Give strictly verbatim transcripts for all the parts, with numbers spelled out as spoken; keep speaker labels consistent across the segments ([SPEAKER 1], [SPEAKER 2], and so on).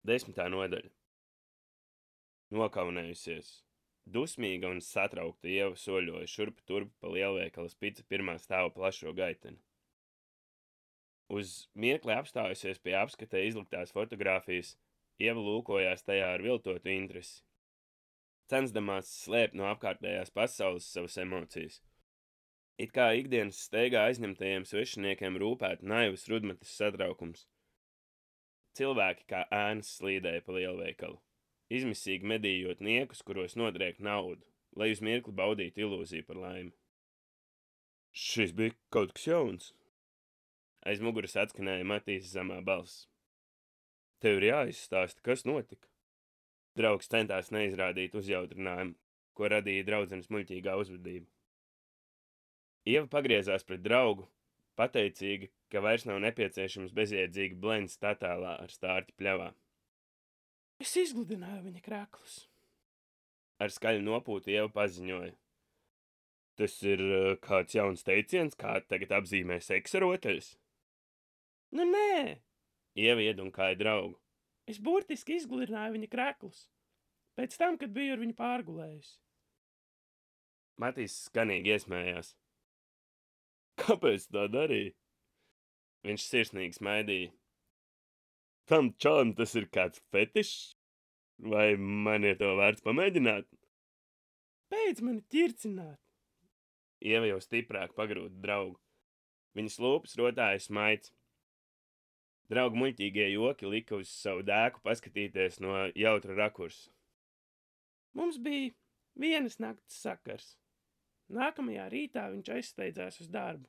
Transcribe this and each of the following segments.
[SPEAKER 1] Desmitā nodaļa. Nokaunējusies. Dusmīga un satraukta Ieva soļoja šurpu turpu pa lielveikala spica pirmā stāva plašo gaiteni. Uz mirkli apstājusies pie apskatē izliktās fotogrāfijas, Ieva lūkojās tajā ar viltotu interesi, censdamās slēpt no apkārtējās pasaules savas emocijas. It kā ikdienas steigā aizņemtajiem svešiniekiem rūpētu naivs rudmatis satraukums. Cilvēki kā ēnas slīdēja pa lielveikalu, izmisīgi medījot niekus, kuros nodriek naudu, lai uz mirkli baudītu ilūziju par laimi. Šis bija kaut kas jauns. Aiz muguras atskanēja Matīs zemā balss. Tev ir jāizstāsta, kas notika. Draugs centās neizrādīt uzjautrinājumu, ko radīja draudzenes muļķīgā uzvedība. Ieva pagriezās pret draugu, pateicīgi, ka vairs nav nepieciešams bezjēdzīgi blends tatēlā ar stārķi pļavā.
[SPEAKER 2] Es izgludināju viņa krāklus.
[SPEAKER 1] Ar skaļu nopūtu Ieva paziņoja. Tas ir uh, kāds jauns teiciens, kā tagad apzīmē seksa rotaļas?
[SPEAKER 2] Nu nē,
[SPEAKER 1] Ieva iedunkāja draugu.
[SPEAKER 2] es burtiski izgludināju viņa krāklus, pēc tam, kad biju ar viņu pārgulējusi.
[SPEAKER 1] Matīs skanīgi iesmējās. Kāpēc tā darīja? Viņš sirsnīgi smaidīja. Tam čalam tas ir kāds fetišs? Vai man ir to vērts pamēģināt?
[SPEAKER 2] Beidz mani ķircināt.
[SPEAKER 1] Ieva jau stiprāk pagrūda draugu. Viņas lūpas rotāja smaids. Draugu muļķīgie joki lika uz savu dēku paskatīties no jautra rakursa.
[SPEAKER 2] Mums bija vienas nakts sakars. Nākamajā rītā viņš aizsteidzās uz darbu.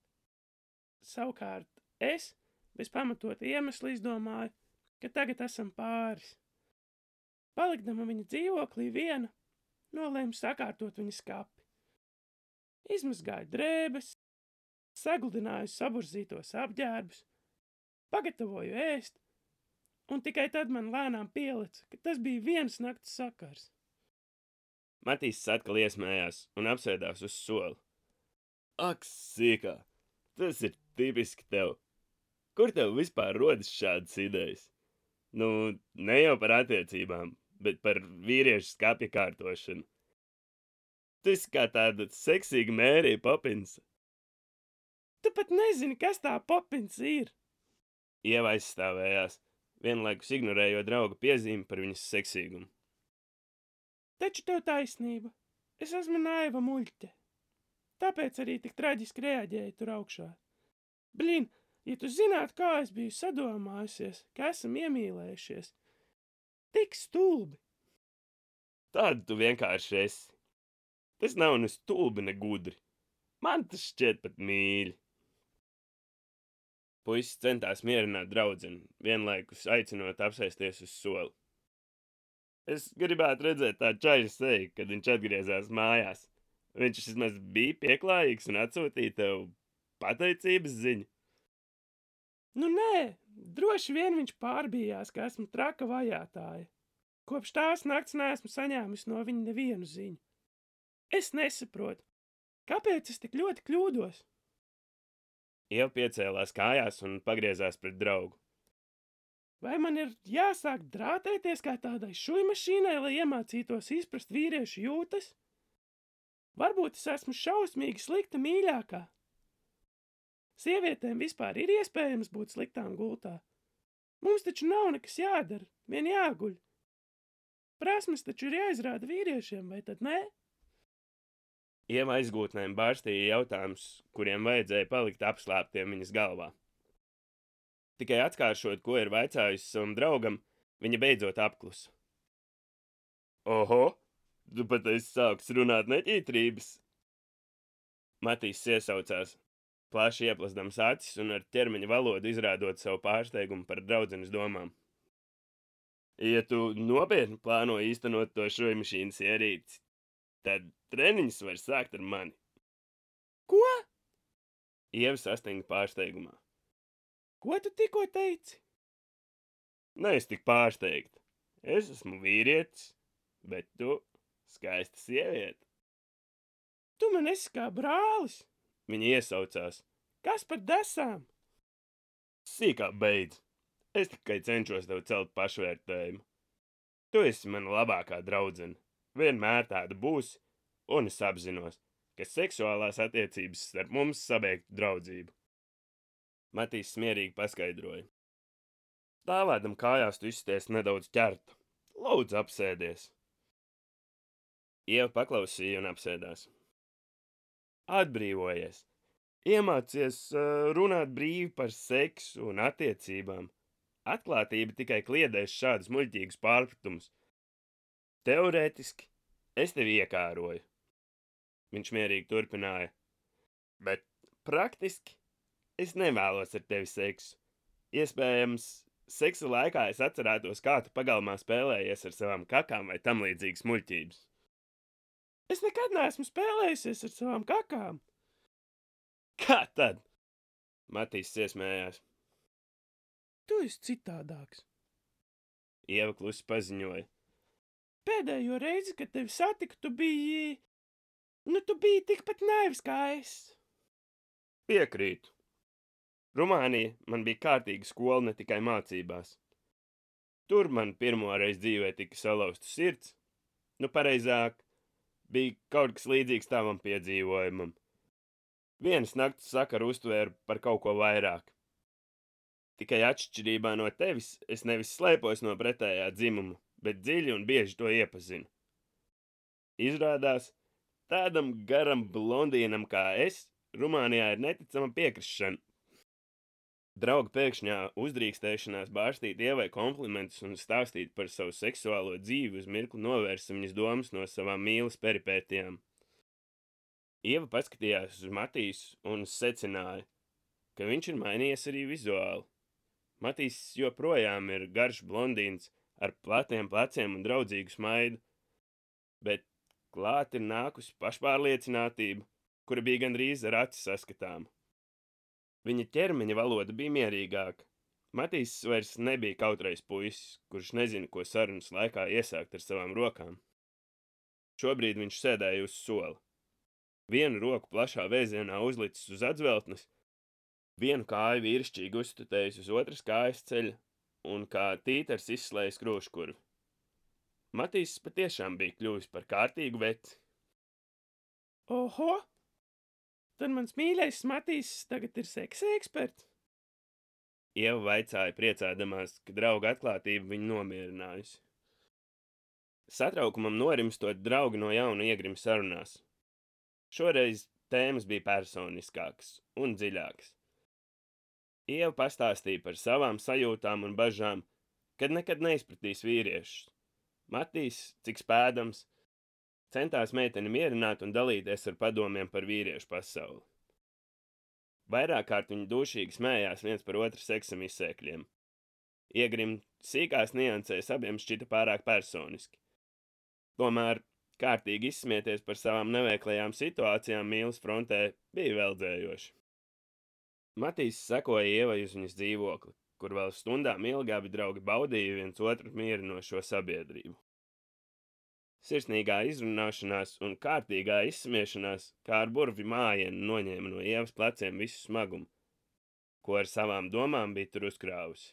[SPEAKER 2] Savukārt es, bez pamatota iemesla, izdomāju, ka tagad esam pāris. Palikdama viņa dzīvoklī viena, nolēmu sakārtot viņa skapi. Izmazgāju drēbes, sagludināju saburzītos apģērbus, pagatavoju ēst, un tikai tad man lēnām pielica, ka tas bija vienas nakts sakars.
[SPEAKER 1] Matīs atkal iesmējās un apsēdās uz soli. Ak, sīkā, tas ir tipiski tev. Kur tev vispār rodas šādas idejas? Nu, ne jau par attiecībām, bet par vīriešu skapja kārtošanu. Tu esi kā tāda seksīga Mērija Popins.
[SPEAKER 2] Tu pat nezini, kas tā Popins ir.
[SPEAKER 1] Ieva aizstāvējās, vienlaikus ignorējot drauga piezīmi par viņas seksīgumu.
[SPEAKER 2] Taču tev taisnība. Es esmu naiva muļķe. Tāpēc arī tik traģiski reaģēju tur augšā. Blin, ja tu zinātu, kā es biju sadomājusies, ka esam iemīlējušies. Tik stulbi.
[SPEAKER 1] Tāda tu vienkārši esi. Tas nav ne stulbi, ne gudri. Man tas šķiet pat mīļi. Puisis centās mierināt draudzeni, vienlaikus aicinot apsēsties uz soli. Es gribētu redzēt tā čaļa seju, kad viņš atgriezās mājās. Viņš vismaz bija pieklājīgs un atsūtīja tev pateicības ziņu.
[SPEAKER 2] Nu nē, droši vien viņš pārbījās, ka esmu traka vajātāja. Kopš tās nakts neesmu saņēmis no viņa nevienu ziņu. Es nesaprotu, kāpēc es tik ļoti kļūdos?
[SPEAKER 1] Ieva piecēlās kājās un pagriezās pret draugu.
[SPEAKER 2] Vai man ir jāsāk drātēties kā tādai šujmašīnai, lai iemācītos izprast vīriešu jūtas? Varbūt es esmu šausmīgi slikta mīļākā. Sievietēm vispār ir iespējams būt sliktām gultā. Mums taču nav nekas jādara, vien jāguļ. Prasmes taču ir jāizrāda vīriešiem, vai tad ne?
[SPEAKER 1] Ieva aizgūtnēm bārstīja jautājumus, kuriem vajadzēja palikt apslēptiem viņas galvā. Tikai atkāršot, ko ir vaicājusi savam draugam, viņa beidzot apklusa. Oho, tu pat esi sāks runāt neķītrības. Matīs iesaucās, plaši ieplazdams acis un ar ķermeņa valodu izrādot savu pārsteigumu par draudzenes domām. Ja tu nopietni plāno īstenot to šojmašīnas ierīci, tad treniņus var sākt ar mani.
[SPEAKER 2] Ko?
[SPEAKER 1] Ieva sastinga pārsteigumā.
[SPEAKER 2] Ko tu tikko teici?
[SPEAKER 1] Ne, es tik pārsteigta. Es esmu vīrietis, bet tu skaista sieviete.
[SPEAKER 2] Tu man esi kā brālis.
[SPEAKER 1] Viņa iesaucās.
[SPEAKER 2] Kas par desām?
[SPEAKER 1] Sīkā beidz. Es tikai cenšos tev celt pašvērtējumu. Tu esi mana labākā draudzene. Vienmēr tāda būs, un es apzinos, ka seksuālās attiecības starp mums sabeigtu draudzību. Matīs smierīgi paskaidroja. Stāvēdam kājās tu izsties nedaudz ķerta. Lūdzu, apsēdies. Ieva paklausīja un apsēdās. Atbrīvojies. Iemācies uh, runāt brīvi par seksu un attiecībām. Atklātība tikai kliedēs šādus muļķīgus pārpratumus. Teorētiski es tevi iekāroju. Viņš mierīgi turpināja. Bet praktiski es nevēlos ar tevi seksu. Iespējams, seksa laikā es atcerētos, kā tu pagalmā spēlējies ar savām kakām vai tam līdzīgas muļķības.
[SPEAKER 2] Es nekad neesmu spēlējusies ar savām kakām.
[SPEAKER 1] Kā tad? Matīs iesmējās.
[SPEAKER 2] Tu esi citādāks.
[SPEAKER 1] Ieva klusi paziņoja.
[SPEAKER 2] Pēdējo reizi, kad tevi satiku, tu biji... Nu, tu biji tikpat naivs kā es.
[SPEAKER 1] Piekrītu. Rumānija man bija kārtīga skola ne tikai mācībās. Tur man pirmo reizi dzīvē tika salauzta sirds. Nu, pareizāk, bija kaut kas līdzīgs tavam piedzīvojumam. Vienas naktas sakaru uztvēru par kaut ko vairāk. Tikai atšķirībā no tevis es nevis slēpos no pretējā dzimuma, bet dziļi un bieži to iepazinu. Izrādās, tādam garam blondīnam kā es, Rumānijā ir neticama piekrišana. Drauga pēkšņā uzdrīkstēšanās bārstīt Ievai komplimentus un stāstīt par savu seksuālo dzīvi uz mirkli novērsa viņas domas no savām mīlas peripētijām. Ieva paskatījās uz Matīsu un secināja, ka viņš ir mainījies arī vizuāli. Matīs joprojām ir garš blondīns ar platiem pleciem un draudzīgu smaidu, bet klāt ir nākusi pašpārliecinātība, kura bija gandrīz ar aci saskatām. Viņa ķermeņa valoda bija mierīgāka. Matīs vairs nebija kautrais puisis, kurš nezina, ko sarunas laikā iesākt ar savām rokām. Šobrīd viņš sēdēja uz sola. Vienu roku plašā vēzienā uzlicis uz atzveltnes, vienu kāju vīrišķīgi uzstutējis uz otras kājas ceļa un kā tītars izslējis krūškurvi. Matīs patiešām bija kļuvis par kārtīgu veci.
[SPEAKER 2] Oho! Tad mans mīļais Matīs tagad ir seksa eksperts.
[SPEAKER 1] Ieva vaicāja priecādamās, ka drauga atklātība viņu nomierinājusi. Satraukumam norimstot, draugi no jauna iegrima sarunās. Šoreiz tēmas bija personiskākas un dziļākas. Ieva pastāstīja par savām sajūtām un bažām, kad nekad neizpratīs vīriešus. Matīs, cik spēdams, centās meiteni mierināt un dalīties ar padomiem par vīriešu pasauli. Vairāk kārt viņi dūšīgi smējās viens par otru seksam izsēkļiem. Iegrim sīkās niansēs abiem šķita pārāk personiski. Tomēr kārtīgi izsmieties par savām neveiklajām situācijām mīlas frontē bija veldzējoši. Matīs sekoja Ievai uz viņas dzīvokli, kur vēl stundām ilgi abi draugi baudīja viens otru mierinošo sabiedrību. Sirsnīgā izrunāšanās un kārtīgā izsmiešanās kā ar burvi mājienu noņēma no Ievas pleciem visu smagumu, ko ar savām domām bija tur uzkrāvusi.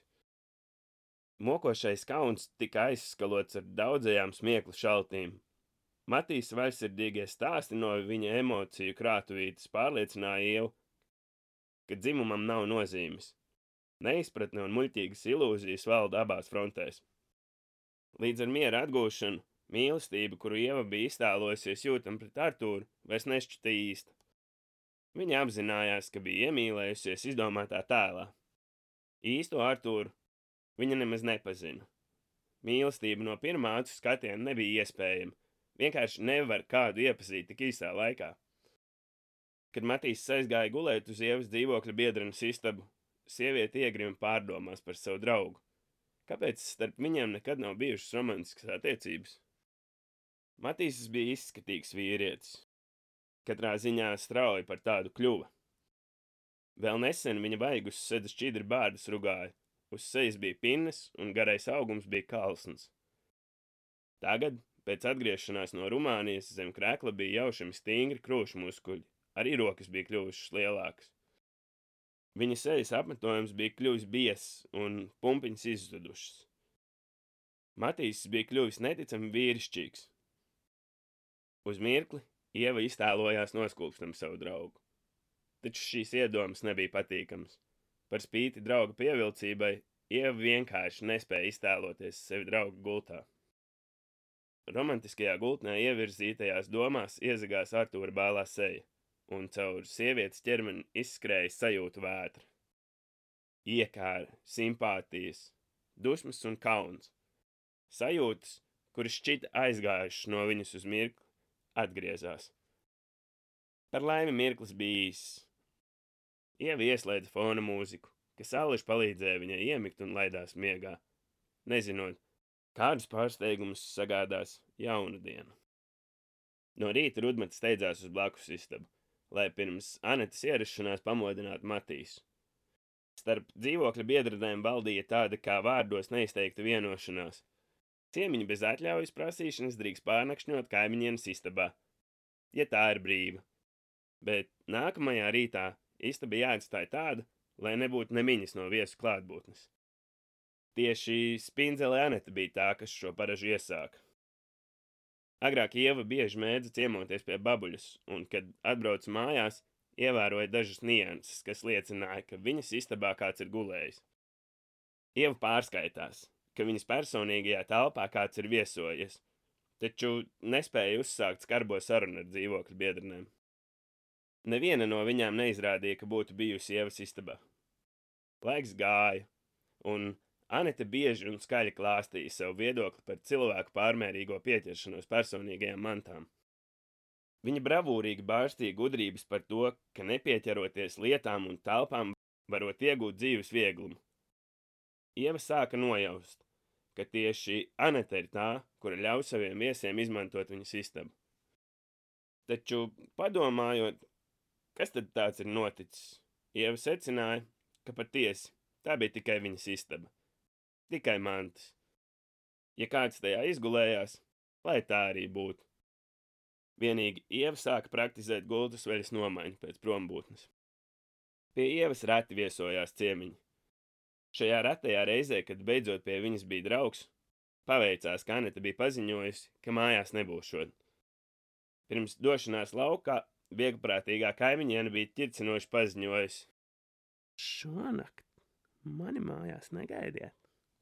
[SPEAKER 1] Mokošais kauns tika aizskalots ar daudzajām smieklu šaltīm. Matīs vaļsirdīgie stāsti no viņa emociju krātuvītes pārliecināja Ievu, ka dzimumam nav nozīmes. Neizpratne un muļķīgas ilūzijas valda abās frontēs. Līdz ar miera atgūšanu, mīlestība, kuru Ieva bija iztēlojusies jūtam pret Artūru, vairs nešķita īsta. Viņa apzinājās, ka bija iemīlējusies izdomātā tēlā. Īsto Artūru viņa nemaz nepazina. Mīlestība no pirmā acu skatiena nebija iespējama. Vienkārši nevar kādu iepazīt tik īsā laikā. Kad Matīs aizgāja gulēt uz Ievas dzīvokļa biedrenes istabu, sieviete iegrima pārdomās par savu draugu. Kāpēc starp viņiem nekad nav bijušas romantiskas attiecības? Matīsis bija izskatīgs vīrietis. Katrā ziņā strauji par tādu kļuva. Vēl nesen viņa vaigus sēda šķidri bārdas rugāja, uz sejas bija pinnes un garais augums bija kalsns. Tagad, pēc atgriešanās no Rumānijas, zem krēkla bija jaušami stingri krūšu muskuļi, arī rokas bija kļuvušas lielākas. Viņa sejas apmetojums bija kļuvis biezs un pumpiņas izzudušas. Matīs bija kļuvis neticami vīrišķīgs. Uz mirkli Ieva iztēlojās noskūpstam savu draugu. Taču šīs iedomas nebija patīkams. Par spīti drauga pievilcībai, Ieva vienkārši nespēja iztēloties sevi drauga gultā. Romantiskajā gultnē ievirzītajās domās iezagās Artūra bālā seja, un caur sievietes ķermeni izskrēja sajūtu vētra. Iekāra, simpātijas, dusmas un kauns. Sajūtas, kuras šķita aizgājušas no viņas uz mirkli, atgriezās. Par laimi mirklis bija īss. Ieva ieslēdza fona mūziku, kas allaž palīdzēja viņai iemigt un laidās miegā, nezinot, kādus pārsteigumus sagādās jauna diena. No rīta Rudmeta steidzās uz blakus istabu, lai pirms Anetes ierašanās pamodinātu Matīsu. Starp dzīvokļa biedradēm valdīja tāda kā vārdos neizteikta vienošanās. Ciemiņi bez atļaujas prasīšanas drīkst pārnakšņot kaimiņienes istabā, ja tā ir brīva. Bet nākamajā rītā istaba jāatstāja tāda, lai nebūtu nemiņas no viesu klātbūtnes. Tieši Spindzele Anete bija tā, kas šo paražu iesāka. Agrāk Ieva bieži mēdza ciemoties pie babuļas, un, kad atbrauca mājās, ievēroja dažas nianses, kas liecināja, ka viņas istabā kāds ir gulējis. Ieva pārskaitās, ka viņas personīgajā telpā kāds ir viesojies, taču nespēja uzsākt skarbo sarunu ar dzīvokļu biedrenēm. Neviena no viņām neizrādīja, ka būtu bijusi Ievas istabā. Laiks gāja, un Anete bieži un skaļi klāstīja savu viedokli par cilvēku pārmērīgo pieķeršanos personīgajām mantām. Viņa bravūrīgi bārstīja gudrības par to, ka nepieķeroties lietām un telpām varot iegūt dzīves vieglumu. Ieva sāka nojaust, ka tieši Anete ir tā, kura ļauj saviem viesiem izmantot viņas istabu. Taču, padomājot, kas tad tāds ir noticis, Ieva secināja, ka patiesi tā bija tikai viņas istaba. Tikai mantas. Ja kāds tajā izgulējās, lai tā arī būtu. Vienīgi Ieva sāka praktizēt gultas veļas nomaiņu pēc prombūtnes. Pie Ievas reti viesojās ciemiņi. Šajā retajā reizē, kad beidzot pie viņas bija draugs, paveicās, ka Anete bija paziņojusi, ka mājās nebūšot. Pirms došanās laukā vieglprātīgā kaimiņiene bija ķircinoši paziņojusi:
[SPEAKER 2] Šonakt mani mājās negaidiet.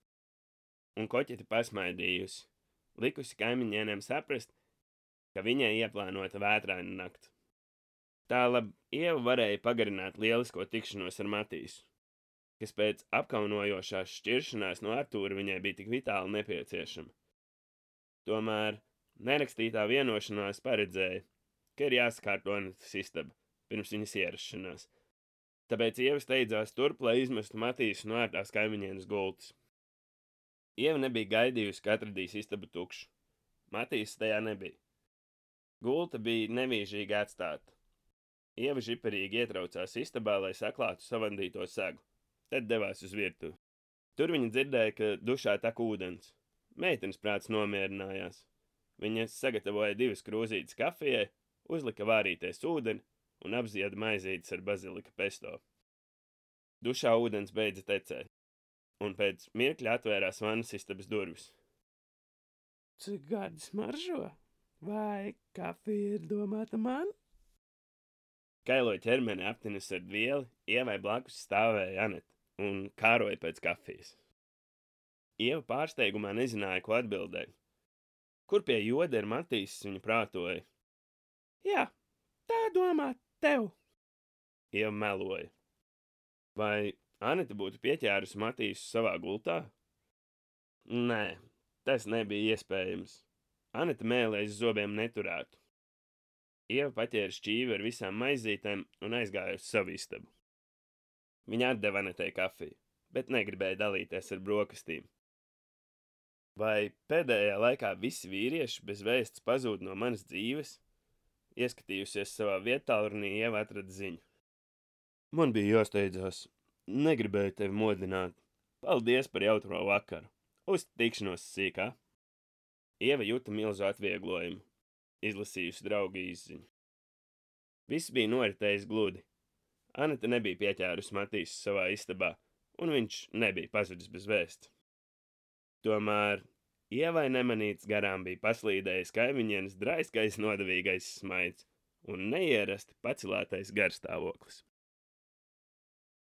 [SPEAKER 1] Un koķeti pasmaidījusi, likusi kaimiņienēm saprast, ka viņai ieplānota vētraina nakts. Tālab Ieva varēja pagarināt lielisko tikšanos ar Matīsu, kas pēc apkaunojošās šķiršanās no Artūra viņai bija tik vitāli nepieciešama. Tomēr nerakstītā vienošanās paredzēja, ka ir jāsakārto Anetes istaba pirms viņas ierašanās. Tāpēc Ieva steidzās turp, lai izmestu Matīsu no ērtās kaimiņienes gultas. Ieva nebija gaidījusi, ka atradīs istabu tukšu. Matīsas tajā nebija. Gulta bija nevīžīgi atstāta. Ieva žiperīgi ietraucās istabā, lai saklātu savandīto segu. Tad devās uz virtuvi. Tur viņa dzirdēja, ka dušā tek ūdens. Meitenes prāts nomierinājās. Viņa sagatavoja divas krūzītes kafijai, uzlika vārīties ūdeni un apzieda maizītes ar bazilika pesto. Dušā ūdens beidza tecēt, un pēc mirkļa atvērās vannas istabas durvis.
[SPEAKER 2] Cik gardi smaržo? Vai kafija ir domāta man?
[SPEAKER 1] Kailo ķermeni aptinis ar vieli, Ievai blakus stāvēja Anete un kāroja pēc kafijas. Ieva pārsteigumā nezināja, ko atbildēt. Kur pie joda ir Matīsas, viņa prātoja.
[SPEAKER 2] Jā, tā domā tev.
[SPEAKER 1] Ieva meloja. Vai Anete būtu pieķērusi Matīsu savā gultā? Nē, tas nebija iespējams. Anete mēlēs zobiem neturētu. Ieva paķēra šķīvi ar visām maizītēm un aizgāja uz savu istabu. Viņa atdeva Anetei kafiju, bet negribēja dalīties ar brokastīm. Vai pēdējā laikā visi vīrieši bez vēsts pazūd no manas dzīves? Ieskatījusies savā vietālrunī, Ieva atrada ziņu. Man bija jāsteidzās. Negribēju tevi modināt. Paldies par jautro vakaru. Uz tikšanos sīkā. Ieva juta milzu atvieglojumu, izlasījusi draugu izziņu. Viss bija noritējis gludi. Anita nebija pieķērusi Matīsu savā istabā, un viņš nebija pazudis bez vēsts. Tomēr Ievai nemanīts garām bija paslīdējis kaimiņienes draiskais nodevīgais smaids un neierasti pacelētais garstāvoklis.